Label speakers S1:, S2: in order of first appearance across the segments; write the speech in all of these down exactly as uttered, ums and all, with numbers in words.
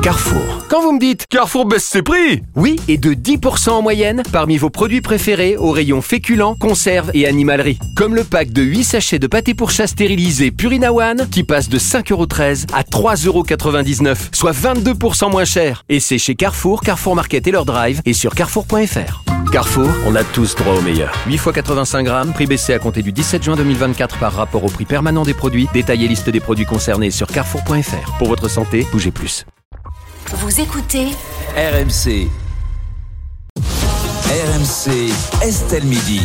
S1: Carrefour. Quand vous me dites Carrefour baisse ses prix, oui, et de dix pour cent en moyenne parmi vos produits préférés au rayon féculents, conserves et animalerie. Comme le pack de huit sachets de pâté pour chat stérilisé Purina One qui passe de cinq euros treize à trois euros quatre-vingt-dix-neuf, soit vingt-deux pour cent moins cher. Et c'est chez Carrefour, Carrefour Market et leur drive et sur carrefour point f r. Carrefour, on a tous droit au meilleur. huit fois quatre-vingt-cinq grammes, prix baissé à compter du dix-sept juin deux mille vingt-quatre par rapport au prix permanent des produits. Détail et liste des produits concernés sur carrefour point f r. Pour votre santé, bougez plus.
S2: Vous écoutez
S3: R M C. R M C, Estelle Midi.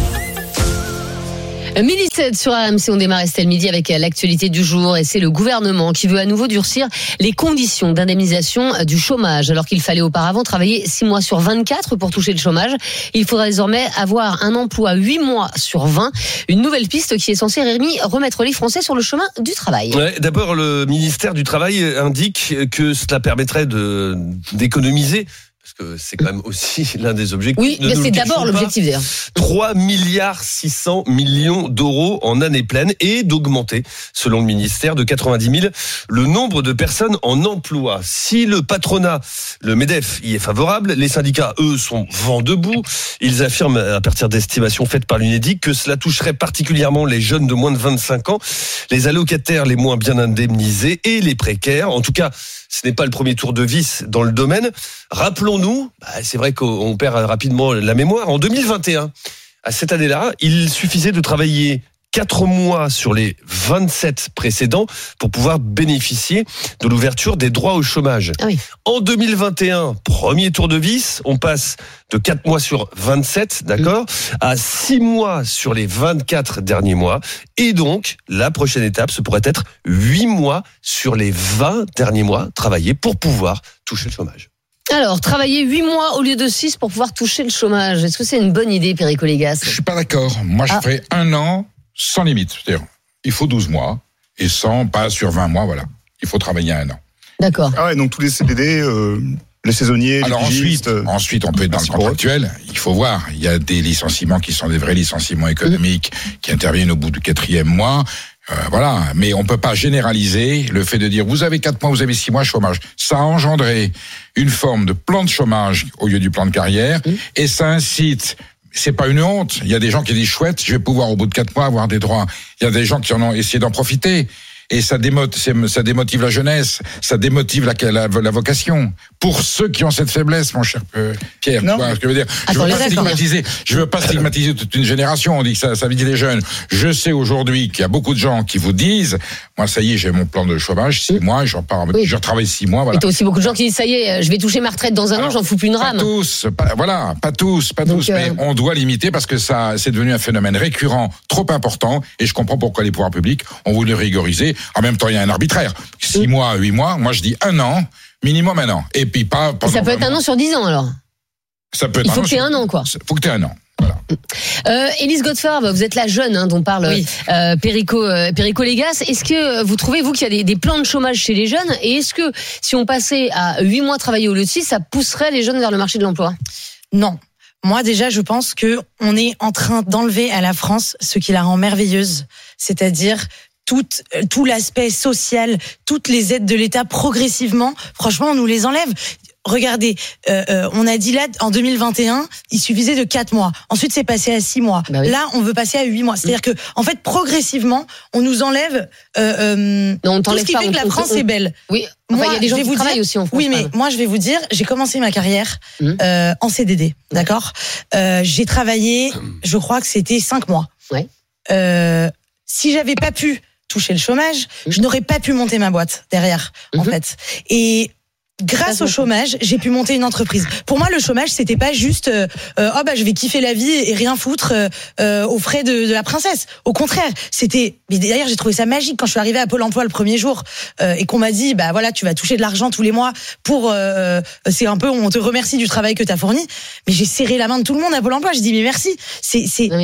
S4: midi sept sur R M C, on démarre Estelle Midi avec l'actualité du jour et c'est le gouvernement qui veut à nouveau durcir les conditions d'indemnisation du chômage. Alors qu'il fallait auparavant travailler six mois sur vingt-quatre pour toucher le chômage, il faudra désormais avoir un emploi huit mois sur vingt. Une nouvelle piste qui est censée, Rémi, remettre les Français sur le chemin du travail.
S5: Ouais, d'abord, le ministère du Travail indique que cela permettrait de, d'économiser. Parce que c'est quand même aussi l'un des objectifs.
S4: Oui, mais c'est d'abord l'objectif d'ailleurs.
S5: trois milliards six cents millions d'euros en année pleine et d'augmenter, selon le ministère, de quatre-vingt-dix mille le nombre de personnes en emploi. Si le patronat, le MEDEF, y est favorable, les syndicats, eux, sont vent debout. Ils affirment, à partir d'estimations faites par l'UNEDIC, que cela toucherait particulièrement les jeunes de moins de vingt-cinq ans, les allocataires les moins bien indemnisés et les précaires. En tout cas, ce n'est pas le premier tour de vis dans le domaine. Rappelons-nous, bah c'est vrai qu'on perd rapidement la mémoire, en deux mille vingt et un, à cette année-là, il suffisait de travailler quatre mois sur les vingt-sept précédents pour pouvoir bénéficier de l'ouverture des droits au chômage.
S4: Ah oui.
S5: En deux mille vingt et un, premier tour de vis, on passe de quatre mois sur vingt-sept, d'accord, mmh. à six mois sur les vingt-quatre derniers mois. Et donc, la prochaine étape, ce pourrait être huit mois sur les vingt derniers mois travaillés pour pouvoir toucher le chômage.
S4: Alors, travailler huit mois au lieu de six pour pouvoir toucher le chômage. Est-ce que c'est une bonne idée, Perico Légas ?
S6: Je suis pas d'accord. Moi, je ah. ferais un an sans limite. C'est-à-dire, il faut douze mois et sans, pas sur vingt mois, voilà. Il faut travailler un an.
S4: D'accord.
S7: Ah ouais, donc tous les C D D, euh, les saisonniers,
S6: alors
S7: les
S6: ensuite,
S7: euh,
S6: ensuite, on peut être dans le contractuel. Il faut voir. Il y a des licenciements qui sont des vrais licenciements économiques mmh. qui interviennent au bout du quatrième mois. Euh, voilà. Mais on peut pas généraliser le fait de dire vous avez quatre mois, vous avez six mois chômage. Ça a engendré une forme de plan de chômage au lieu du plan de carrière mmh. et ça incite. C'est pas une honte. Il y a des gens qui disent chouette, je vais pouvoir au bout de quatre mois avoir des droits. Il y a des gens qui en ont essayé d'en profiter. Et ça démotive, ça démotive la jeunesse, ça démotive la, la, la vocation. Pour ceux qui ont cette faiblesse, mon cher Pierre,
S7: non.
S6: tu vois ce que je veux dire.
S4: Attends,
S6: je veux pas stigmatiser, je veux pas stigmatiser toute une génération. On dit que ça, ça vise les jeunes. Je sais aujourd'hui qu'il y a beaucoup de gens qui vous disent, moi ça y est, j'ai mon plan de chômage, six mois, je repars, oui. je retravaille six mois, voilà.
S4: Et t'as aussi beaucoup de gens qui disent, ça y est, je vais toucher ma retraite dans un Alors, an, j'en fous plus une rame.
S6: Pas tous, pas, voilà, pas tous, pas Donc tous, euh... mais on doit limiter parce que ça, c'est devenu un phénomène récurrent, trop important, et je comprends pourquoi les pouvoirs publics ont voulu rigoriser. En même temps, il y a un arbitraire. Six mois, huit mois, moi je dis un an, minimum un an. Et puis pas...
S4: Et ça peut être un an sur dix ans alors.
S6: Ça peut être
S4: Il faut
S6: un
S4: que tu aies un an quoi.
S6: Il faut que tu aies un an. Voilà.
S4: Euh, Élise Godefard, vous êtes la jeune hein, dont parle oui. euh, Perico, euh, Perico Légas. Est-ce que vous trouvez, vous, qu'il y a des, des plans de chômage chez les jeunes ? Et est-ce que si on passait à huit mois travaillés au lieu de six, ça pousserait les jeunes vers le marché de l'emploi ?
S8: Non. Moi, déjà, je pense que on est en train d'enlever à la France ce qui la rend merveilleuse, c'est-à-dire tout, tout l'aspect social, toutes les aides de l'État progressivement. Franchement, on nous les enlève. Regardez, euh, euh, on a dit là, en deux mille vingt et un, il suffisait de quatre mois. Ensuite, c'est passé à six mois. Bah oui. Là, on veut passer à huit mois. C'est-à-dire que, en fait, progressivement, on nous enlève euh, euh,
S4: non, on
S8: tout ce qui
S4: pas,
S8: fait
S4: on,
S8: que la
S4: on,
S8: France
S4: on,
S8: est belle.
S4: Oui, enfin, il y a des gens qui travaillent
S8: dire,
S4: aussi en France.
S8: Oui, mais hein. moi, je vais vous dire, j'ai commencé ma carrière mmh. euh, en C D D, d'accord euh, j'ai travaillé, je crois que c'était cinq mois.
S4: Ouais.
S8: Euh, si j'avais pas pu toucher le chômage, mmh. je n'aurais pas pu monter ma boîte derrière, mmh. en fait. Et grâce au chômage, j'ai pu monter une entreprise. Pour moi, le chômage, c'était pas juste euh, euh, oh bah je vais kiffer la vie et rien foutre euh, euh, aux frais de, de la princesse. Au contraire, c'était. Mais d'ailleurs, j'ai trouvé ça magique quand je suis arrivée à Pôle Emploi le premier jour euh, et qu'on m'a dit bah voilà, tu vas toucher de l'argent tous les mois pour. Euh, c'est un peu, on te remercie du travail que t'as fourni. Mais j'ai serré la main de tout le monde à Pôle Emploi. J'ai dit mais merci. C'est c'est.
S4: Mais...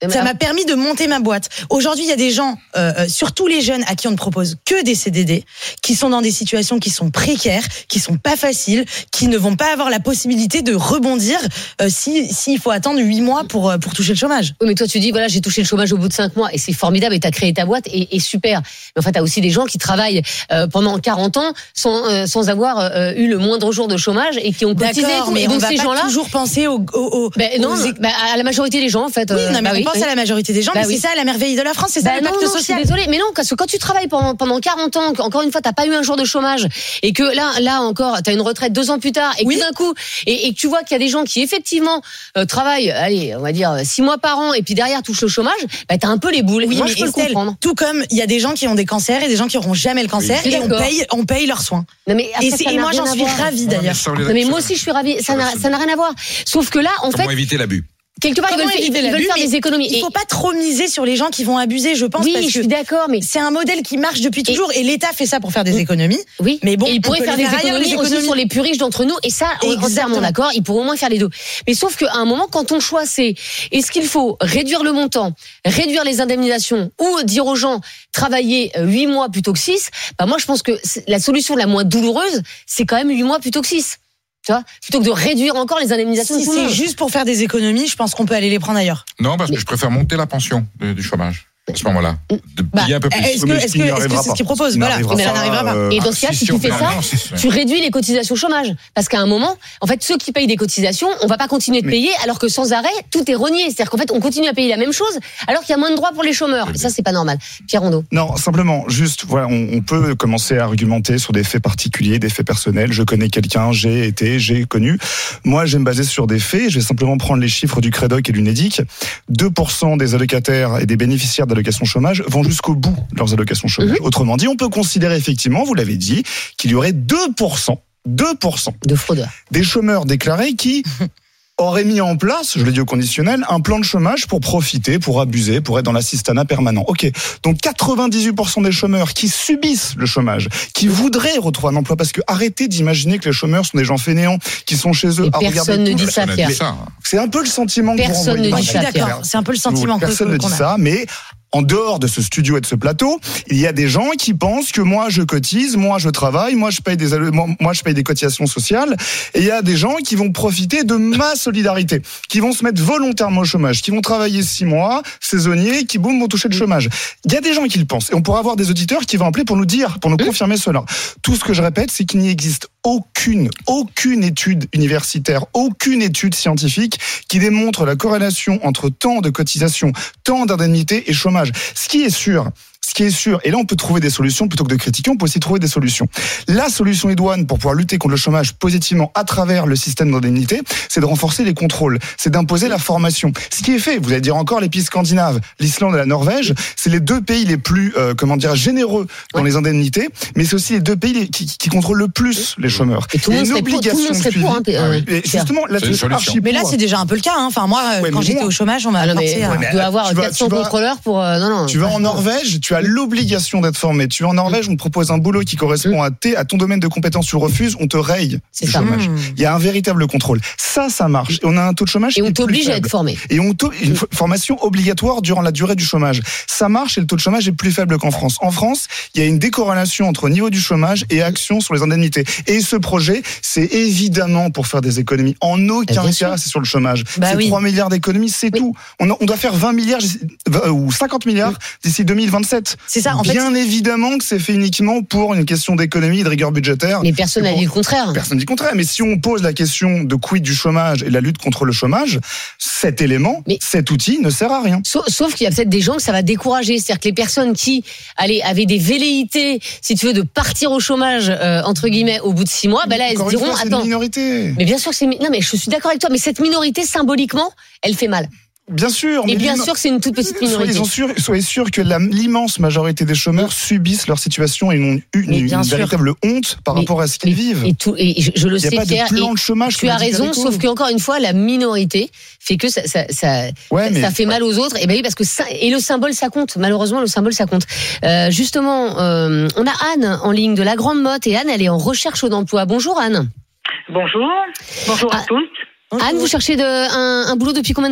S8: Ça m'a permis de monter ma boîte. Aujourd'hui, il y a des gens, euh, surtout les jeunes à qui on ne propose que des C D D, qui sont dans des situations qui sont précaires, qui sont pas faciles, qui ne vont pas avoir la possibilité de rebondir euh, si s'il faut attendre huit mois pour pour toucher le chômage.
S4: Oui, mais toi tu dis voilà, j'ai touché le chômage au bout de cinq mois et c'est formidable et t'as créé ta boîte et, et super. Mais en fait, t'as aussi des gens qui travaillent euh, pendant quarante ans sans euh, sans avoir euh, eu le moindre jour de chômage et qui ont cotisé.
S8: D'accord, mais
S4: et
S8: on
S4: donc
S8: va
S4: ces
S8: pas
S4: gens-là
S8: toujours penser aux, aux, aux
S4: ben non,
S8: aux...
S4: Ben, à la majorité des gens en fait.
S8: Oui,
S4: euh,
S8: non, mais
S4: bah
S8: on
S4: oui,
S8: pense
S4: oui.
S8: à la majorité des gens,
S4: Bah
S8: mais
S4: oui.
S8: c'est ça la merveille de la France, c'est
S4: Bah
S8: ça le
S4: non,
S8: pacte
S4: non,
S8: social.
S4: Je suis désolée, mais non, parce que quand tu travailles pendant, pendant quarante ans, encore une fois, t'as pas eu un jour de chômage, et que là, là encore, t'as une retraite deux ans plus tard, et que
S8: Oui.
S4: tout d'un coup, et, et que tu vois qu'il y a des gens qui effectivement euh, travaillent, allez, on va dire six mois par an, et puis derrière touchent le chômage, bah t'as un peu les boules.
S8: Oui,
S4: Moi,
S8: mais
S4: je peux
S8: Estelle,
S4: le comprendre.
S8: tout comme il y a des gens qui ont des cancers et des gens qui auront jamais le cancer,
S4: Oui,
S8: et on
S4: d'accord.
S8: paye, on paye leurs soins.
S4: Non, mais après,
S8: Et,
S4: ça
S8: c'est- et
S4: n'a
S8: moi,
S4: rien
S8: j'en
S4: à
S8: suis
S4: voir.
S8: ravie d'ailleurs.
S4: Non, mais moi aussi, je suis ravie. Ça n'a, ça n'a rien à voir. Sauf que là, en
S6: Comment
S4: fait,
S6: éviter l'abus?
S4: quelque part, ils
S8: Comment
S4: veulent, ils,
S8: éviter
S4: ils veulent
S8: l'abus,
S4: faire
S8: mais
S4: des économies.
S8: Il
S4: Et-
S8: faut pas trop miser sur les gens qui vont abuser, je pense,
S4: oui,
S8: parce
S4: je suis
S8: que
S4: d'accord, mais
S8: c'est un modèle qui marche depuis toujours, et l'État fait ça pour faire des économies.
S4: oui,
S8: Mais bon,
S4: et ils
S8: on
S4: pourraient
S8: peut
S4: faire
S8: les
S4: des
S8: faire ailleurs,
S4: économies,
S8: les
S4: aussi
S8: économies.
S4: sur les plus riches d'entre nous, et ça, on est entièrement
S8: Exactement.
S4: d'accord, ils pourraient au moins faire les deux. Mais sauf qu'à un moment, quand ton choix c'est, est-ce qu'il faut réduire le montant, réduire les indemnisations, ou dire aux gens, travailler huit mois plutôt que six, bah moi je pense que c'est- la solution la moins douloureuse, c'est quand même huit mois plutôt que six. Tu vois, plutôt que de réduire encore les indemnisations
S8: Si
S4: de tout le
S8: c'est
S4: monde.
S8: juste pour faire des économies, je pense qu'on peut aller les prendre ailleurs.
S6: Non, parce que je préfère monter la pension de- du chômage à ce moment-là. De
S8: Bah,
S6: payer un peu plus.
S8: Est-ce que
S7: Mais
S8: est-ce
S7: ce
S8: que
S7: qui n'y
S8: est-ce que
S7: arrivera
S8: c'est ce qu'ils
S7: pas.
S8: proposent?
S7: Ce qui
S8: Voilà,
S7: n'arrivera
S8: mais ça
S7: pas,
S8: n'arrivera pas.
S7: euh,
S4: Et dans ce cas,
S6: si,
S4: si,
S6: si,
S4: tu
S6: on
S4: fais
S6: fait-
S4: ça,
S6: non, c'est-
S4: tu réduis les cotisations chômage. Parce qu'à un moment, en fait, ceux qui payent des cotisations, on va pas continuer de
S7: Mais-
S4: payer alors que sans arrêt, tout est renié. C'est-à-dire qu'en fait, on continue à payer la même chose alors qu'il y a moins de droits pour les chômeurs. Et ça, c'est pas normal. Pierre Rondeau.
S7: Non, simplement, juste, voilà, on, on peut commencer à argumenter sur des faits particuliers, des faits personnels. Je connais quelqu'un, j'ai été, j'ai connu. Moi, je vais me baser sur des faits. Je vais simplement prendre les chiffres du Crédoc et de l'Unédic. deux pour cent des allocataires et des bénéficiaires d'allocations chômage vont jusqu'au bout de leurs allocations chômage.
S4: Mhm.
S7: Autrement dit, on peut considérer effectivement, vous l'avez dit, qu'il y aurait deux pour cent, deux pour cent
S4: De fraudeurs.
S7: des chômeurs déclarés qui auraient mis en place, je l'ai dit au conditionnel, un plan de chômage pour profiter, pour abuser, pour être dans l'assistanat permanent. Ok, donc quatre-vingt-dix-huit pour cent des chômeurs qui subissent le chômage, qui voudraient retrouver un emploi, parce que arrêtez d'imaginer que les chômeurs sont des gens fainéants qui sont chez eux
S4: Et
S7: à regarder
S4: personne ne
S7: tout.
S4: dit ça,
S6: Personne n'a
S4: Pierre.
S6: dit ça.
S7: C'est un peu le sentiment que vous
S4: Personne
S7: renvoyez.
S4: ne dit
S8: Je suis
S4: ça, Pierre.
S8: d'accord. C'est un peu le sentiment que
S7: Personne ne dit
S8: qu'on a.
S7: ça, mais en dehors de ce studio et de ce plateau, il y a des gens qui pensent que moi je cotise, moi je travaille, moi je paye des allo- moi, moi, je paye des cotisations sociales, et il y a des gens qui vont profiter de ma solidarité, qui vont se mettre volontairement au chômage, qui vont travailler six mois, saisonniers, qui boum vont toucher le chômage. Il y a des gens qui le pensent, et on pourra avoir des auditeurs qui vont appeler pour nous dire, pour nous confirmer cela. Tout ce que je répète, c'est qu'il n'y existe aucune, aucune étude universitaire, aucune étude scientifique qui démontre la corrélation entre temps de cotisation, temps d'indemnité et chômage. Ce qui est sûr, ce qui est sûr, et là on peut trouver des solutions plutôt que de critiquer, on peut aussi trouver des solutions. La solution idoine pour pouvoir lutter contre le chômage positivement à travers le système d'indemnité, c'est de renforcer les contrôles, c'est d'imposer la formation. Ce qui est fait, vous allez dire encore les pays scandinaves, l'Islande et la Norvège, c'est les deux pays les plus, euh, comment dire, généreux dans
S4: Ouais.
S7: les indemnités, mais c'est aussi les deux pays les- qui, qui contrôlent le plus les chômeurs.
S4: Et tout le
S7: Il y a
S4: monde
S7: une
S4: serait pour, tout le monde
S7: obligation de
S4: serait pour, hein,
S7: suivi.
S4: euh,
S6: Ah oui.
S7: Et
S4: Pierre.
S7: justement, là,
S6: C'est une
S7: c'est
S6: solution.
S7: archi
S8: Mais là,
S7: pour.
S8: c'est déjà un peu le cas. Hein. Enfin, moi,
S7: Ouais,
S8: quand
S7: mais
S8: j'étais
S7: bon.
S8: au chômage, on m'a
S4: Ah non, mais
S8: forcé à-
S7: ouais, mais
S4: tu dois avoir
S7: tu vas-
S4: quatre cents
S7: tu vas-
S4: contrôleurs pour, euh, non, non.
S7: Tu vas en Norvège, tu as l'obligation d'être formé. Tu vas en Norvège, on te propose un boulot qui correspond à, tes, à ton domaine de compétence, tu refuses, on te raye
S4: C'est
S7: du
S4: ça.
S7: chômage.
S8: Mmh.
S7: Il y a un véritable contrôle. Ça, ça marche. Et on a un taux de chômage
S4: Et
S7: qui
S4: on
S7: est plus
S4: t'oblige à
S7: faible.
S4: être formé.
S7: Et on t'a- une f- formation obligatoire durant la durée du chômage. Ça marche et le taux de chômage est plus faible qu'en France. En France, il y a une décorrélation entre niveau du chômage et action sur les indemnités. Et ce projet, c'est évidemment pour faire des économies. En aucun
S4: bien
S7: cas,
S4: sûr.
S7: c'est sur le chômage.
S8: Bah
S7: c'est
S8: oui.
S7: trois milliards d'économies, c'est
S4: Oui.
S7: tout. On, a- on doit faire vingt milliards d'ici- vingt, ou cinquante milliards d'ici deux mille vingt-sept.
S8: C'est ça, en fait.
S7: Bien évidemment que c'est fait uniquement pour une question d'économie et de rigueur budgétaire.
S4: Mais personne n'a
S7: C'est
S4: dit
S7: pour-
S4: le contraire.
S7: Personne dit le contraire, mais si on pose la question de quid du chômage et de la lutte contre le chômage, cet élément,
S4: Mais-
S7: cet outil ne sert à rien.
S4: Sauf, sauf qu'il y a peut-être des gens que ça va décourager. C'est-à-dire que les personnes qui allez, avaient des velléités, si tu veux, de partir au chômage, euh, entre guillemets, au bout de six mois, ben là, elles se
S7: Encore une
S4: diront,
S7: fois, c'est une
S4: attends.
S7: minorité.
S4: Mais bien sûr que c'est. Non, mais je suis d'accord avec toi, mais cette minorité, symboliquement, elle fait mal.
S7: Bien sûr.
S4: Et
S7: mais
S4: bien
S7: l'immo-
S4: sûr que c'est une toute petite minorité.
S7: Soyez sûrs, soyez sûrs que la- l'immense majorité des chômeurs subissent leur situation et ont une,
S8: Mais
S7: une
S8: bien sûr.
S7: véritable honte par
S4: Mais-
S7: rapport à ce qu'ils
S4: Et,
S7: vivent.
S4: et tout, et je, je le
S7: Il n'y
S4: sais,
S7: a pas
S4: Pierre.
S7: de plan
S4: et
S7: de chômage.
S4: tu
S7: comme
S4: as
S7: a dit
S4: raison,
S7: Perico.
S4: sauf qu'encore une fois, la minorité fait que ça, ça, ça,
S7: Ouais, mais-
S4: ça fait mal aux autres. Et ben oui, parce que ça, et le symbole, ça compte. Malheureusement, le symbole, ça compte. Euh, justement, euh, on a Anne en ligne de la Grande Motte et Anne, elle est en recherche d'emploi. Bonjour Anne.
S9: Bonjour, bonjour à
S4: Ah.
S9: tous.
S4: Anne, vous cherchez de, un, un boulot depuis combien de temps ?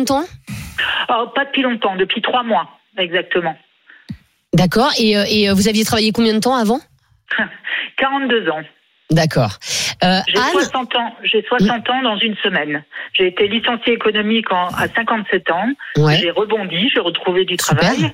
S9: Oh, pas depuis longtemps, depuis trois mois, exactement.
S4: D'accord. Et, et vous aviez travaillé combien de temps avant ?
S9: quarante-deux ans.
S4: D'accord.
S9: Euh, j'ai Anne... soixante ans. J'ai soixante mmh. ans dans une semaine. J'ai été licenciée économique en, à cinquante-sept ans. Ouais. J'ai rebondi, j'ai retrouvé du
S4: Super.
S9: travail.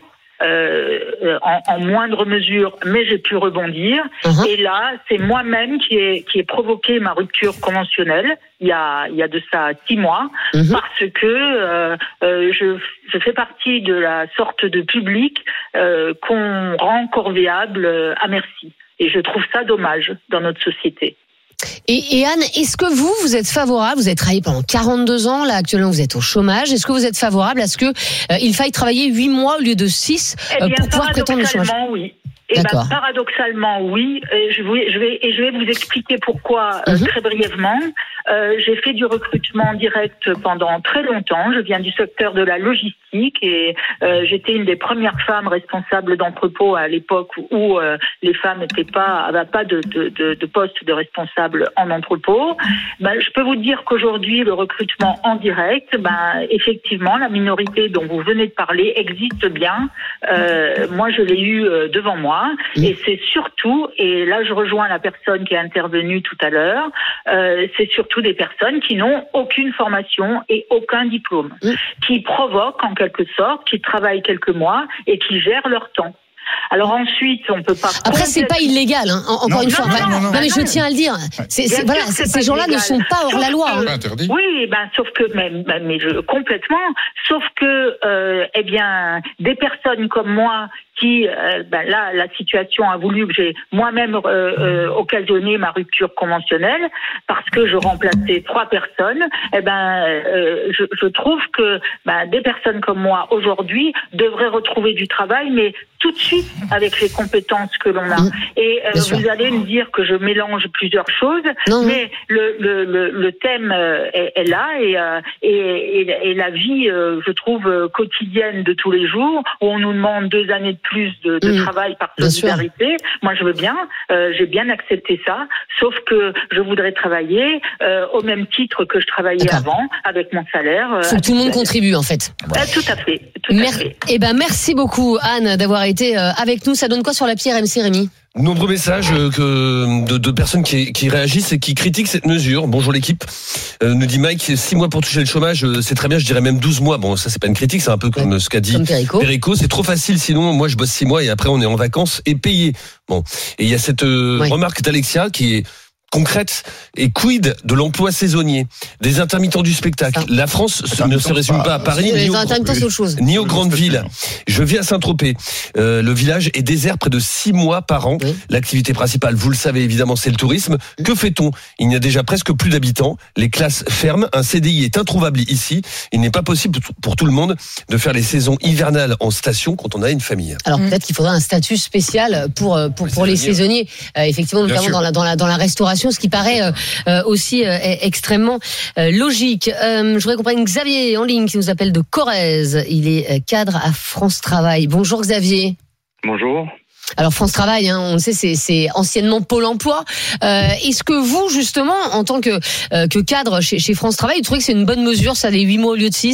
S9: Euh, en, en moindre mesure, mais j'ai pu rebondir. Uh-huh. Et là, c'est moi-même qui ai, qui ai provoqué ma rupture conventionnelle il y a, il y a de ça six mois, uh-huh. parce que euh, euh, je, je fais partie de la sorte de public euh, qu'on rend corvéable à merci. Et je trouve ça dommage dans notre société.
S4: Et, et Anne, est-ce que vous, vous êtes favorable, vous avez travaillé pendant quarante-deux ans, là actuellement vous êtes au chômage, est-ce que vous êtes favorable à ce qu'il euh, faille travailler huit mois au lieu de six euh,
S9: eh bien,
S4: pour pouvoir prétendre le chômage ?
S9: Oui. Eh ben, paradoxalement, oui. Et je, vais, je vais, et je vais vous expliquer pourquoi euh, mm-hmm. très brièvement. Euh, j'ai fait du recrutement direct pendant très longtemps. Je viens du secteur de la logistique et euh, j'étais une des premières femmes responsables d'entrepôt à l'époque où euh, les femmes n'étaient pas, n'avaient pas de, de, de, de poste de responsable en entrepôt. Ben, je peux vous dire qu'aujourd'hui, le recrutement en direct, ben, effectivement, la minorité dont vous venez de parler existe bien. Euh, moi, je l'ai eu euh, devant moi. Et c'est surtout, et là je rejoins la personne qui est intervenue tout à l'heure, euh, c'est surtout des personnes qui n'ont aucune formation et aucun diplôme, mmh. qui provoquent en quelque sorte, qui travaillent quelques mois et qui gèrent leur temps. Alors ensuite, on peut pas.
S4: Après, c'est pas illégal, hein, encore non, une fois.
S9: Non, non, non, non,
S4: non mais je tiens à le dire. C'est, c'est, voilà, c'est ces gens-là illégal. Ne sont pas hors sauf la loi.
S9: Que,
S4: hein.
S9: Oui, ben sauf que, mais, mais je, complètement. Sauf que, euh, eh bien, des personnes comme moi qui, euh, ben là, la situation a voulu que j'ai moi-même euh, euh, occasionné ma rupture conventionnelle parce que je remplaçais trois personnes. Eh ben, euh, je, je trouve que ben, des personnes comme moi aujourd'hui devraient retrouver du travail, mais tout de suite avec les compétences que l'on a. Et euh, vous allez me dire que je mélange plusieurs choses, non, mais le, le, le, le thème est, est là et, euh, et, et, et la vie, euh, je trouve, quotidienne de tous les jours, où on nous demande deux années de plus de, de mmh, travail par solidarité. Moi, je veux bien, euh, j'ai bien accepté ça, sauf que je voudrais travailler euh, au même titre que je travaillais D'accord. avant, avec mon salaire.
S4: Il faut que tout le monde contribue, en fait.
S9: Euh, tout à fait. Tout
S4: Mer-
S9: à fait.
S4: Eh ben, merci beaucoup, Anne, d'avoir été avec nous. Ça donne quoi sur l'appli R M C, Rémi ?
S5: Nombreux messages que de, de personnes qui, qui réagissent et qui critiquent cette mesure. Bonjour l'équipe. Euh, nous dit Mike, six mois pour toucher le chômage, c'est très bien, je dirais même douze mois. Bon, ça c'est pas une critique, c'est un peu comme ouais, ce qu'a dit
S4: Perico.
S5: Perico. C'est trop facile, sinon moi je bosse six mois et après on est en vacances et payé. Bon, et il y a cette euh, ouais. remarque d'Alexia qui est concrète et quid de l'emploi saisonnier, des intermittents du spectacle. La France ne se résume pas à Paris ni, au, ni aux grandes villes. Je vis à Saint-Tropez. Euh, le village est désert près de six mois par an. Oui. L'activité principale, vous le savez évidemment, c'est le tourisme. Que fait-on ? Il n'y a déjà presque plus d'habitants. Les classes ferment. Un C D I est introuvable ici. Il n'est pas possible pour tout le monde de faire les saisons hivernales en station quand on a une famille.
S4: Alors mmh. peut-être qu'il faudra un statut spécial pour pour, pour les saisonniers. Euh, effectivement, notamment dans la dans la dans la restauration. Ce qui paraît euh, aussi euh, extrêmement euh, logique. Euh, je voudrais qu'on prenne Xavier en ligne qui nous appelle de Corrèze. Il est cadre à France Travail. Bonjour Xavier.
S10: Bonjour.
S4: Alors France Travail, hein, on le sait, c'est, c'est anciennement Pôle Emploi. Euh, est-ce que vous, justement, en tant que, euh, que cadre chez, chez France Travail, vous trouvez que c'est une bonne mesure, ça, les huit mois au lieu de six ?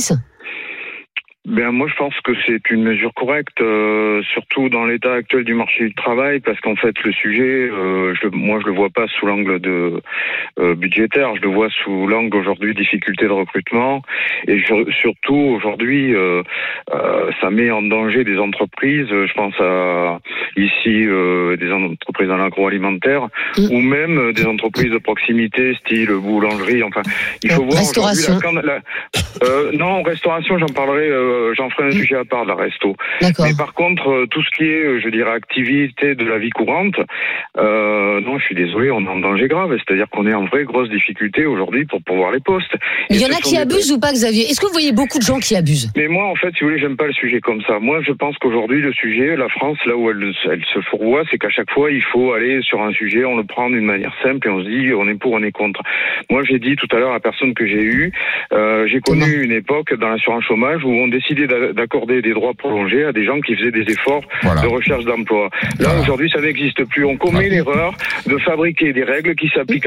S10: Ben moi je pense que c'est une mesure correcte, euh, surtout dans l'état actuel du marché du travail, parce qu'en fait le sujet, euh, je, moi je le vois pas sous l'angle de euh, budgétaire, je le vois sous l'angle aujourd'hui difficulté de recrutement, et je, surtout aujourd'hui euh, euh, ça met en danger des entreprises. Je pense à ici euh, des entreprises dans l'agroalimentaire mmh. ou même des entreprises de proximité, style boulangerie. Enfin, il faut voir
S4: restauration.
S10: La, la, euh, non, restauration, j'en parlerai. Euh, J'en ferai un sujet à part de la resto.
S4: D'accord.
S10: Mais par contre, tout ce qui est, je dirais, activité de la vie courante, euh, non, je suis désolé, on est en danger grave. C'est-à-dire qu'on est en vraie grosse difficulté aujourd'hui pour pouvoir les postes.
S4: Mais il y en a qui abusent des... ou pas, Xavier ? Est-ce que vous voyez beaucoup de gens qui abusent ?
S10: Mais moi, en fait, si vous voulez, j'aime pas le sujet comme ça. Moi, je pense qu'aujourd'hui, le sujet, la France, là où elle, elle se fourvoie, c'est qu'à chaque fois, il faut aller sur un sujet, on le prend d'une manière simple et on se dit, on est pour, on est contre. Moi, j'ai dit tout à l'heure à la personne que j'ai eue, euh, j'ai connu Comment une époque dans l'assurance chômage où on décidé d'accorder des droits prolongés à des gens qui faisaient des efforts voilà. de recherche d'emploi. Là, voilà. aujourd'hui, ça n'existe plus. On commet voilà. l'erreur de fabriquer des règles qui s'appliquent à tous de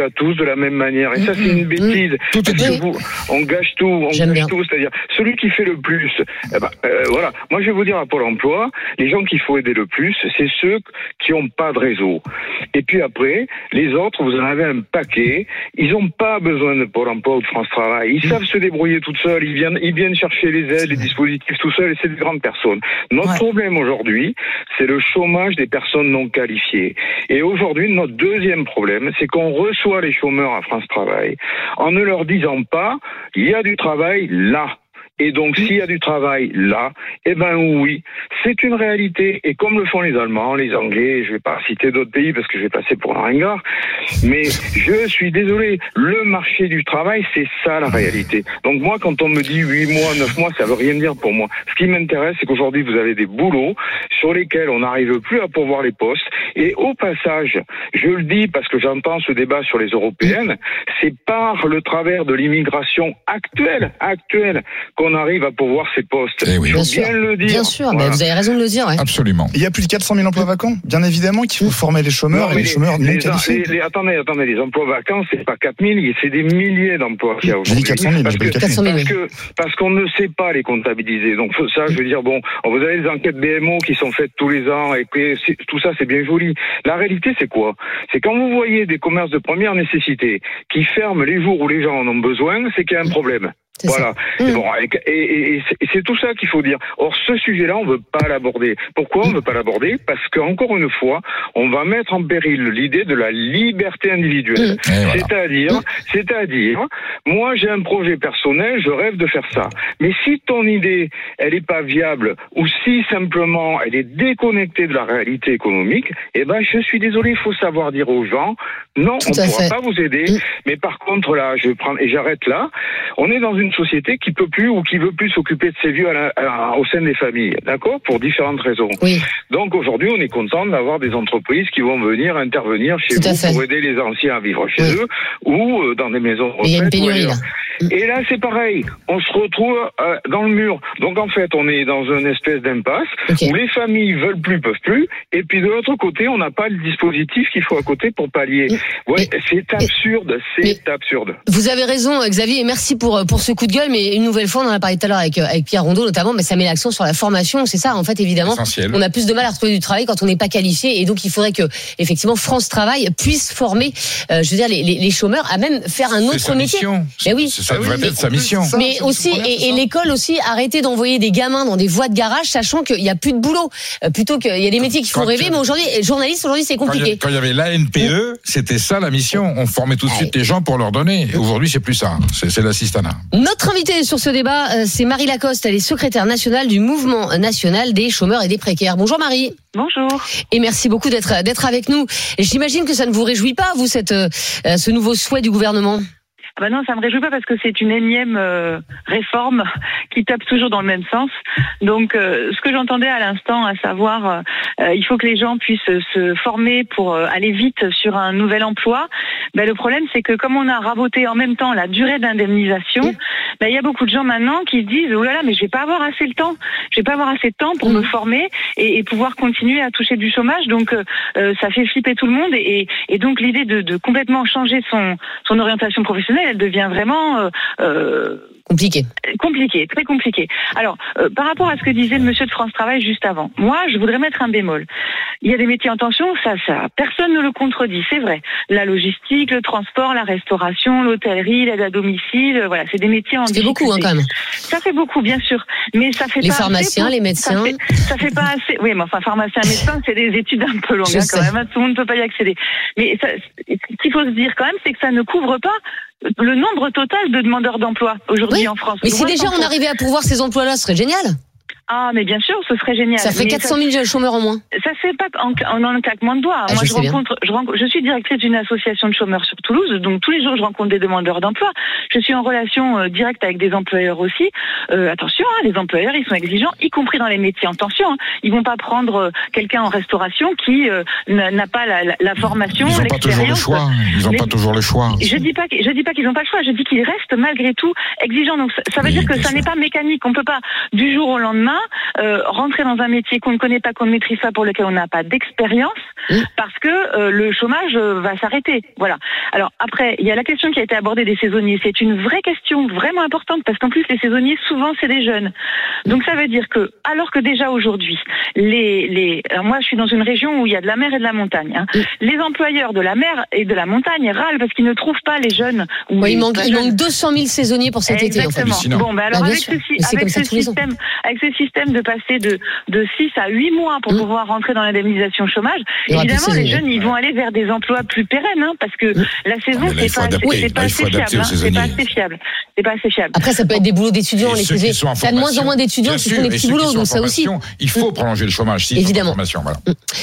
S10: la même manière. Et ça, c'est une bêtise.
S6: Mmh. Tout est
S10: dit. Vous, on gâche tout, on
S4: J'aime
S10: gâche
S4: bien.
S10: tout. C'est-à-dire, celui qui fait le plus, eh ben, euh, voilà. Moi, je vais vous dire à Pôle emploi, les gens qu'il faut aider le plus, c'est ceux qui n'ont pas de réseau. Et puis après, les autres, vous en avez un paquet. Ils n'ont pas besoin de Pôle emploi ou de France Travail. Ils mmh. savent se débrouiller toutes seuls. Ils viennent, ils viennent chercher les aides, les dispositifs tout seuls. Et c'est des grandes personnes. Notre ouais. problème aujourd'hui, c'est le chômage des personnes non qualifiées. Et aujourd'hui, notre deuxième problème, c'est qu'on reçoit les chômeurs à France Travail en ne leur disant pas, il y a du travail là. Et donc, s'il y a du travail là, eh ben oui, c'est une réalité. Et comme le font les Allemands, les Anglais, je vais pas citer d'autres pays parce que je vais passer pour un ringard, mais je suis désolé, le marché du travail, c'est ça la réalité. Donc moi, quand on me dit huit mois, neuf mois, ça veut rien dire pour moi. Ce qui m'intéresse, c'est qu'aujourd'hui, vous avez des boulots sur lesquels on n'arrive plus à pourvoir les postes. Et au passage, je le dis parce que j'entends ce débat sur les européennes, c'est par le travers de l'immigration actuelle, actuelle, qu'on on arrive à pourvoir ces postes.
S6: Eh oui.
S10: Il faut
S4: bien,
S10: bien
S4: sûr.
S10: le dire.
S4: Bien sûr,
S10: voilà.
S4: bah, vous avez raison de le dire. Ouais.
S6: Absolument.
S7: Il y a plus de quatre cent mille emplois vacants. Bien évidemment qu'il faut former les chômeurs
S10: non,
S7: et les, les chômeurs non
S10: les,
S7: qualifiés.
S10: Les, les, attendez, attendez, les emplois vacants, c'est pas quatre mille, c'est des milliers d'emplois qu'il y a aujourd'hui.
S7: J'ai dit quatre cent mille,
S10: parce, que,
S7: quatre cent mille.
S10: parce, que, parce qu'on ne sait pas les comptabiliser. Donc ça, je veux dire, bon, vous avez des enquêtes B M O qui sont faites tous les ans et que tout ça, c'est bien joli. La réalité, c'est quoi? C'est quand vous voyez des commerces de première nécessité qui ferment les jours où les gens en ont besoin, c'est qu'il y a un problème.
S4: C'est
S10: voilà.
S4: Mmh.
S10: Et, bon, et, et, et c'est, c'est tout ça qu'il faut dire. Or, ce sujet-là, on ne veut pas l'aborder. Pourquoi on ne veut pas l'aborder? Parce qu'encore une fois, on va mettre en péril l'idée de la liberté individuelle.
S6: Mmh. Voilà.
S10: C'est-à-dire, mmh. c'est-à-dire, moi, j'ai un projet personnel, je rêve de faire ça. Mais si ton idée, elle n'est pas viable, ou si simplement elle est déconnectée de la réalité économique, eh ben, je suis désolé, il faut savoir dire aux gens, non,
S4: tout
S10: on ne pourra
S4: fait.
S10: pas vous aider. Mmh. Mais par contre, là, je prends et j'arrête là. On est dans une société qui peut plus ou qui veut plus s'occuper de ses vieux à la, à, au sein des familles, d'accord, pour différentes raisons.
S4: Oui.
S10: Donc aujourd'hui, on est content d'avoir des entreprises qui vont venir intervenir chez
S4: Tout
S10: vous pour aider les anciens à vivre chez oui. eux ou euh, dans des maisons de retraite.
S4: Il y a une pénurie là.
S10: Et là, c'est pareil. On se retrouve euh, dans le mur. Donc en fait, on est dans une espèce d'impasse okay. où les familles veulent plus, peuvent plus. Et puis de l'autre côté, on n'a pas le dispositif qu'il faut à côté pour pallier. Ouais, mais, c'est absurde, c'est mais, absurde.
S4: Vous avez raison, Xavier, et merci pour pour ce coup de gueule. Mais une nouvelle fois, on en a parlé tout à l'heure avec avec Pierre Rondeau notamment, mais ça met l'accent sur la formation. C'est ça, en fait, évidemment.
S6: Essentiel.
S4: On a plus de mal à retrouver du travail quand on n'est pas qualifié, et donc il faudrait que effectivement France Travail puisse former, euh, je veux dire, les, les, les chômeurs à même faire un autre métier.
S6: Mais
S4: oui.
S6: Ça devrait être sa mission.
S7: Ça,
S4: mais aussi, et, et l'école aussi, arrêter d'envoyer des gamins dans des voies de garage, sachant qu'il n'y a plus de boulot. Euh, plutôt qu'il y a des métiers qui font quand rêver, tu... mais aujourd'hui, journaliste, aujourd'hui, c'est compliqué.
S6: Quand il y avait l'A N P E, c'était ça la mission. On formait tout de suite les gens pour leur donner. Et aujourd'hui, c'est plus ça. C'est, c'est l'assistanat.
S4: Notre invitée sur ce débat, c'est Marie Lacoste. Elle est secrétaire nationale du Mouvement national des chômeurs et des précaires. Bonjour Marie.
S11: Bonjour.
S4: Et merci beaucoup d'être, d'être avec nous. Et j'imagine que ça ne vous réjouit pas, vous, cette, euh, ce nouveau souhait du gouvernement?
S11: Ah bah non, ça me réjouit pas parce que c'est une énième euh, réforme qui tape toujours dans le même sens. Donc, euh, ce que j'entendais à l'instant, à savoir, euh, il faut que les gens puissent se former pour euh, aller vite sur un nouvel emploi. Ben, le problème, c'est que comme on a raboté en même temps la durée d'indemnisation, mmh. ben, il y a beaucoup de gens maintenant qui se disent, oh là là, mais je vais pas avoir assez le temps. Je vais pas avoir assez de temps pour mmh. me former et, et pouvoir continuer à toucher du chômage. Donc, euh, ça fait flipper tout le monde et, et donc l'idée de, de complètement changer son, son orientation professionnelle, elle devient vraiment euh, euh,
S4: compliqué,
S11: compliqué, très compliqué. Alors, euh, par rapport à ce que disait le monsieur de France Travail juste avant, moi, je voudrais mettre un bémol. Il y a des métiers en tension, ça, ça, personne ne le contredit, c'est vrai. La logistique, le transport, la restauration, l'hôtellerie, l'aide à domicile, voilà, c'est des métiers en difficulté.
S4: C'est beaucoup, hein, quand même.
S11: Ça fait beaucoup, bien sûr, mais ça fait
S4: les
S11: pas
S4: pharmaciens,
S11: assez pour,
S4: les médecins.
S11: Ça fait, ça fait pas assez. Oui, mais enfin, pharmacien, médecin, c'est des études un peu longues, hein, quand même. Tout le monde ne peut pas y accéder. Mais ça, ce qu'il faut se dire quand même, c'est que ça ne couvre pas le nombre total de demandeurs d'emploi aujourd'hui oui, en France.
S4: Mais si déjà on arrivait à pourvoir ces emplois-là, ce serait génial.
S11: Ah, mais bien sûr, ce serait génial.
S4: Ça fait quatre cent mille ça, chômeurs en moins.
S11: Ça se fait pas en, en, en un claquement de doigts.
S4: Ah,
S11: Moi,
S4: je,
S11: je rencontre, je rencontre, je suis directrice d'une association de chômeurs sur Toulouse, donc tous les jours, je rencontre des demandeurs d'emploi. Je suis en relation euh, directe avec des employeurs aussi. Euh, attention, hein, les employeurs, ils sont exigeants, y compris dans les métiers en tension. Hein. Ils vont pas prendre euh, quelqu'un en restauration qui euh, n'a, n'a pas la, la, la formation,
S6: ils ont
S11: l'expérience.
S6: Pas toujours le choix. Ils ont
S11: mais,
S6: pas toujours le choix.
S11: Je dis pas, je dis pas qu'ils ont pas le choix. Je dis qu'ils restent malgré tout exigeants. Donc ça, ça veut oui, dire que ça n'est pas mécanique. On peut pas du jour au lendemain pas euh, rentrer dans un métier qu'on ne connaît pas, qu'on ne maîtrise pas, pour lequel on n'a pas d'expérience, mmh. parce que euh, le chômage euh, va s'arrêter. Voilà. Alors après, il y a la question qui a été abordée des saisonniers. C'est une vraie question, vraiment importante, parce qu'en plus les saisonniers, souvent, c'est des jeunes. Donc ça veut dire que, alors que déjà aujourd'hui, les les, alors moi je suis dans une région où il y a de la mer et de la montagne. Hein. Mmh. Les employeurs de la mer et de la montagne râlent parce qu'ils ne trouvent pas les jeunes.
S4: Oui, il manque, il manque deux cent mille saisonniers pour cet
S11: Exactement.
S4: été. En fait.
S11: Bon, ben alors
S4: bah,
S11: avec,
S4: sûr.
S11: ce, avec, ce système, avec ce système de passer de, de six à huit mois pour mmh. pouvoir rentrer dans l'indemnisation chômage, évidemment les jeunes ils vont aller vers des emplois plus pérennes, hein, parce que mmh. la saison c'est pas,
S6: adapter,
S11: c'est pas assez fiable. Hein, c'est pas assez fiable. C'est pas assez fiable.
S4: Après ça peut être des boulots d'étudiants. Les saisonniers, il y a de moins en moins d'étudiants qui font des petits boulots, donc ça aussi.
S6: Il faut prolonger le chômage. Si
S4: évidemment.
S6: Voilà.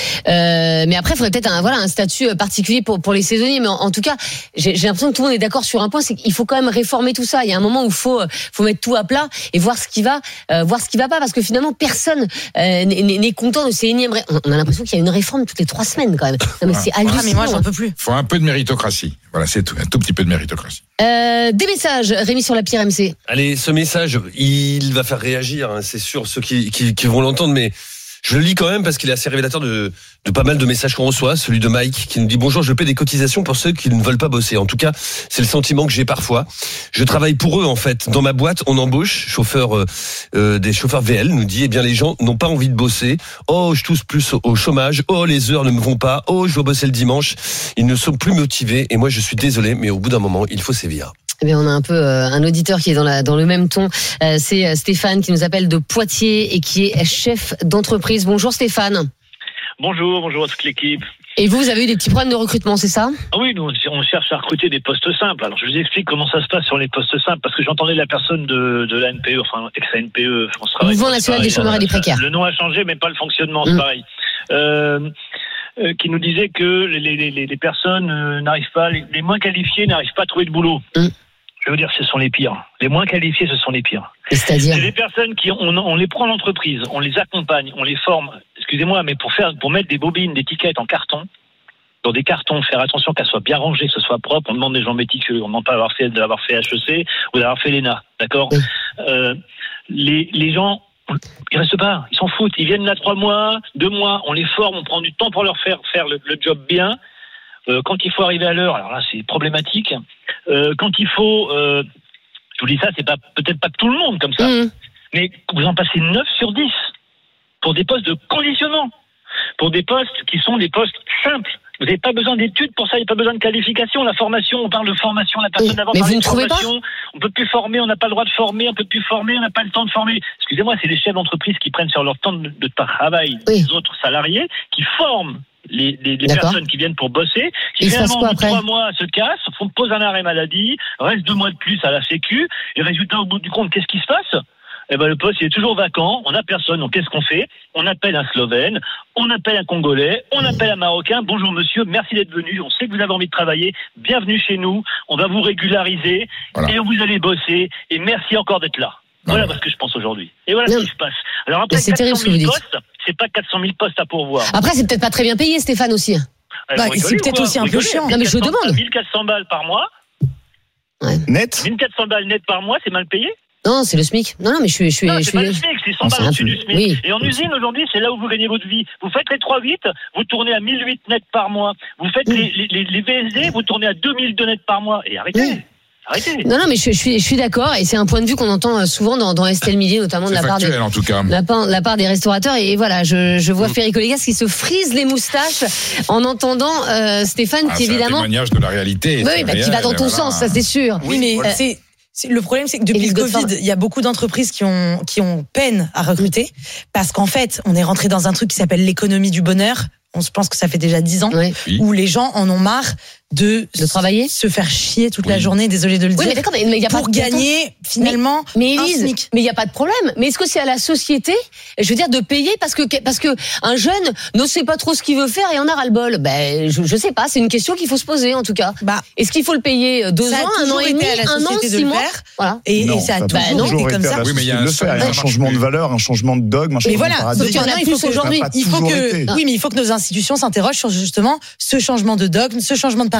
S4: Euh, mais après, il faudrait peut-être un, voilà, un statut particulier pour, pour les saisonniers. Mais en, en tout cas, j'ai, j'ai l'impression que tout le monde est d'accord sur un point, c'est qu'il faut quand même réformer tout ça. Il y a un moment où il faut, faut mettre tout à plat et voir ce qui va, euh, voir ce qui va pas, parce que finalement, personne euh, n'est, n'est content de ces énièmes. On, on a l'impression qu'il y a une réforme toutes les trois semaines quand même. Non, mais c'est hallucinant. Ah, mais moi, j'en peux plus.
S6: Il faut un peu de méritocratie. Voilà, c'est tout, un tout petit peu de méritocratie.
S4: Euh, des messages, Rémi, sur l'appli R M C.
S5: Allez, ce message, il va faire réagir, hein, c'est sûr, ceux qui, qui, qui vont l'entendre, mais je le lis quand même parce qu'il est assez révélateur de, de pas mal de messages qu'on reçoit. Celui de Mike qui nous dit: bonjour, je paie des cotisations pour ceux qui ne veulent pas bosser. En tout cas, c'est le sentiment que j'ai parfois. Je travaille pour eux en fait. Dans ma boîte, on embauche chauffeur, euh, euh, des chauffeurs V L. Nous dit: eh bien les gens n'ont pas envie de bosser. Oh, je touche plus au, au chômage. Oh, les heures ne me vont pas. Oh, je dois bosser le dimanche. Ils ne sont plus motivés. Et moi, je suis désolé, mais au bout d'un moment, il faut sévir.
S4: Eh bien, on a un peu euh, un auditeur qui est dans, la, dans le même ton. Euh, c'est euh, Stéphane qui nous appelle de Poitiers et qui est chef d'entreprise. Bonjour Stéphane.
S12: Bonjour, bonjour à toute l'équipe.
S4: Et vous, vous avez eu des petits problèmes de recrutement, c'est ça?
S12: Ah oui, nous on cherche à recruter des postes simples. Alors je vous explique comment ça se passe sur les postes simples, parce que j'entendais la personne de, de la N P E, enfin ex-N P E, France Travail.
S4: Mouvement national des chômeurs et des précaires.
S12: Le nom a changé, mais pas le fonctionnement, c'est mmh. pareil. Euh, euh, qui nous disait que les, les, les, les personnes euh, n'arrivent pas, les, les moins qualifiés n'arrivent pas à trouver de boulot. Mmh. Je veux dire, ce sont les pires. Les moins qualifiés, ce sont les pires.
S4: C'est-à-dire ?
S12: C'est les personnes qui, on, on les prend en entreprise, on les accompagne, on les forme. Excusez-moi, mais pour faire, pour mettre des bobines, des étiquettes en carton, dans des cartons, faire attention qu'elles soient bien rangées, que ce soit propre. On demande des gens méticuleux. On ne demande pas d'avoir fait, d'avoir fait H E C ou d'avoir fait l'E N A. D'accord ? Oui. euh, les, les gens, ils restent pas. Ils s'en foutent. Ils viennent là trois mois, deux mois. On les forme, on prend du temps pour leur faire faire le, le job bien. Euh, quand il faut arriver à l'heure, alors là c'est problématique. Euh, quand il faut, euh, je vous dis ça, c'est pas peut-être pas tout le monde comme ça, mmh. mais vous en passez neuf sur dix pour des postes de conditionnement, pour des postes qui sont des postes simples. Vous n'avez pas besoin d'études pour ça, il n'y a pas besoin de qualification. La formation, on parle de formation, la personne d'avant parle de formation. On peut plus former, on n'a pas le droit de former, on peut plus former, on n'a pas le temps de former. Excusez-moi, c'est les chefs d'entreprise qui prennent sur leur temps de, de travail oui. les autres salariés, qui forment les, les, les personnes qui viennent pour bosser, qui finalement, au bout de trois mois, se cassent, font, posent un arrêt maladie, restent deux mois de plus à la Sécu, et résultat, au bout du compte, qu'est-ce qui se passe? Eh ben, le poste, il est toujours vacant, on n'a personne, donc qu'est-ce qu'on fait? On appelle un Slovène, on appelle un Congolais, on appelle un Marocain. Bonjour monsieur, merci d'être venu, on sait que vous avez envie de travailler, bienvenue chez nous, on va vous régulariser, voilà. Et vous allez bosser, et merci encore d'être là. Voilà ce que je pense aujourd'hui. Et voilà non. ce qui se passe. Alors après,
S4: c'est
S12: quatre cent mille postes, c'est pas quatre cent mille postes à pourvoir.
S4: Après, c'est peut-être pas très bien payé, Stéphane, aussi.
S8: Bah, c'est peut-être aussi un peu chiant.
S4: Non, mais je demande.
S12: mille quatre cents balles par mois.
S7: Ouais. Net
S12: mille quatre cents balles net par mois, c'est mal payé?
S4: Non, c'est le SMIC. Non, non, mais je suis. Je suis
S12: non,
S4: je
S12: c'est
S4: suis...
S12: pas le SMIC, c'est cent balles au-dessus du SMIC. Oui. Et en usine, aujourd'hui, c'est là où vous gagnez votre vie. Vous faites les trois huit, vous tournez à mille huit net par mois. Vous faites mmh. les, les, les V S D, vous tournez à deux mille deux net par mois. Et arrêtez. Mmh. Arrêtez. Non,
S4: non, mais je, je suis, je suis d'accord, et c'est un point de vue qu'on entend souvent dans, dans Estelle Midi, notamment de la part, des,
S6: en tout cas.
S4: la, la part des restaurateurs. Et voilà, je, je vois mmh. Ferry Collegas qui se frise les moustaches en entendant euh, Stéphane,
S6: ah,
S4: qui évidemment.
S6: C'est un témoignage de la réalité.
S4: Oui, bah, réel, qui va dans ton voilà. sens, ça c'est sûr.
S8: Oui, mais euh, c'est. Le problème, c'est que depuis le Covid, il y a beaucoup d'entreprises qui ont, qui ont peine à recruter parce qu'en fait, on est rentré dans un truc qui s'appelle l'économie du bonheur. On se pense que ça fait déjà dix ans oui. où les gens en ont marre de,
S4: de travailler,
S8: se faire chier toute oui. la journée, désolé de le
S4: oui,
S8: dire,
S4: mais d'accord, mais, mais y a
S8: pour
S4: pas de
S8: gagner
S4: temps.
S8: finalement
S4: mais, mais
S8: un
S4: Élise,
S8: SMIC.
S4: Mais il n'y a pas de problème. Mais est-ce que c'est à la société, je veux dire, de payer parce que parce que un jeune ne sait pas trop ce qu'il veut faire et en a ras-le-bol? Ben, je, je sais pas. C'est une question qu'il faut se poser en tout cas. Bah, est-ce qu'il faut le payer deux ans, un an et demi, un an, six mois?
S8: Voilà. Et,
S7: non,
S8: et ça a
S7: ça
S8: toujours
S7: été
S8: comme ça.
S7: Oui, mais il y a un, faire. Il y a un changement de valeur, un changement de dogme, un changement
S8: voilà,
S7: de paradigme.
S8: il y en a plus aujourd'hui. Il faut que, oui, mais il faut que nos institutions s'interrogent sur justement ce changement de dogme, ce changement de paradigme.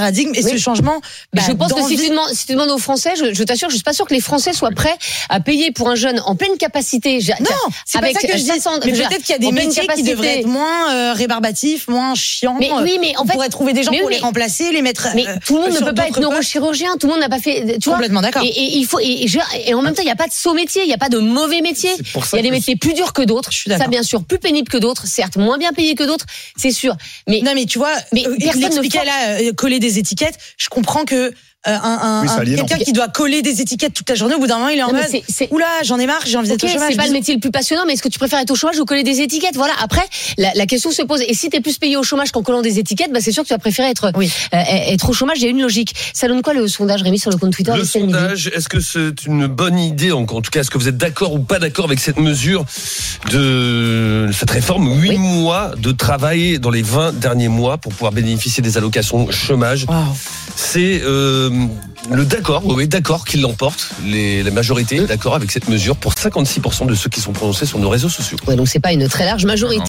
S8: paradigme et
S4: Oui.
S8: ce changement. Bah,
S4: je pense que si
S8: d'envie-
S4: tu, demandes, si tu demandes aux Français, je, je t'assure, je suis pas sûre que les Français soient prêts à payer pour un jeune en pleine capacité.
S8: Non, c'est pas ça que je dis.
S4: cinq cents
S8: Mais
S4: je veux dire,
S8: peut-être qu'il y a des
S4: en pleine
S8: métiers qui
S4: capacité.
S8: devraient être moins euh, rébarbatifs, moins chiants.
S4: Mais oui, mais en
S8: on
S4: fait,
S8: pourrait trouver des gens
S4: mais
S8: pour
S4: oui,
S8: les remplacer, les mettre.
S4: Mais
S8: euh,
S4: tout le monde ne
S8: sur
S4: peut pas être
S8: d'autres postes.
S4: neurochirurgien, tout le monde n'a pas fait. Tu vois,
S8: Complètement d'accord.
S4: Et, et il faut et, et, je- et en même temps, il n'y a pas de saut métier, il n'y a pas de mauvais métier.
S5: C'est pour
S4: Il
S5: ça
S4: y a des
S5: que-
S4: métiers plus durs que d'autres.
S8: Je suis d'accord.
S4: Ça, bien sûr, plus pénibles que d'autres, certes, moins bien payés que d'autres, c'est sûr. Mais
S8: Non, mais tu vois,
S4: Mais
S8: euh,
S4: personne
S8: il
S4: ne
S8: expliquait
S4: force.
S8: là, euh, coller des étiquettes. Je comprends que euh, un, un,
S7: Oui, c'est
S8: un-
S7: aliénant.
S8: quelqu'un qui doit coller des étiquettes toute la journée, au bout d'un moment, il est en
S4: Non, mais
S8: mode
S4: c'est- c'est-
S8: oula, j'en ai marre, j'ai envie d'être
S4: ok,
S8: au chômage.
S4: c'est pas le métier le plus passionnant, mais est-ce que tu préfères être au chômage ou coller des étiquettes? Voilà. Après, la, la question se pose. Et si t'es plus payé au chômage qu'en collant des étiquettes, bah c'est sûr que tu vas préférer être
S8: Oui.
S4: euh, être au chômage. Il y a une logique. Ça donne quoi le sondage, Rémi, sur le compte Twitter
S5: Le
S4: d'Estelle Midi
S5: sondage, est-ce que c'est une bonne idée, en en tout cas, est-ce que vous êtes d'accord ou pas d'accord avec cette mesure de cette réforme, huit
S4: Oui.
S5: mois de travail dans les vingt derniers mois pour pouvoir bénéficier des allocations chômage?
S8: Waouh.
S5: C'est euh, le d'accord, oui, oui, d'accord qui l'emporte, les, la majorité est d'accord avec cette mesure pour cinquante-six pour cent de ceux qui sont prononcés sur nos réseaux sociaux.
S4: Ouais, donc c'est pas une très large majorité.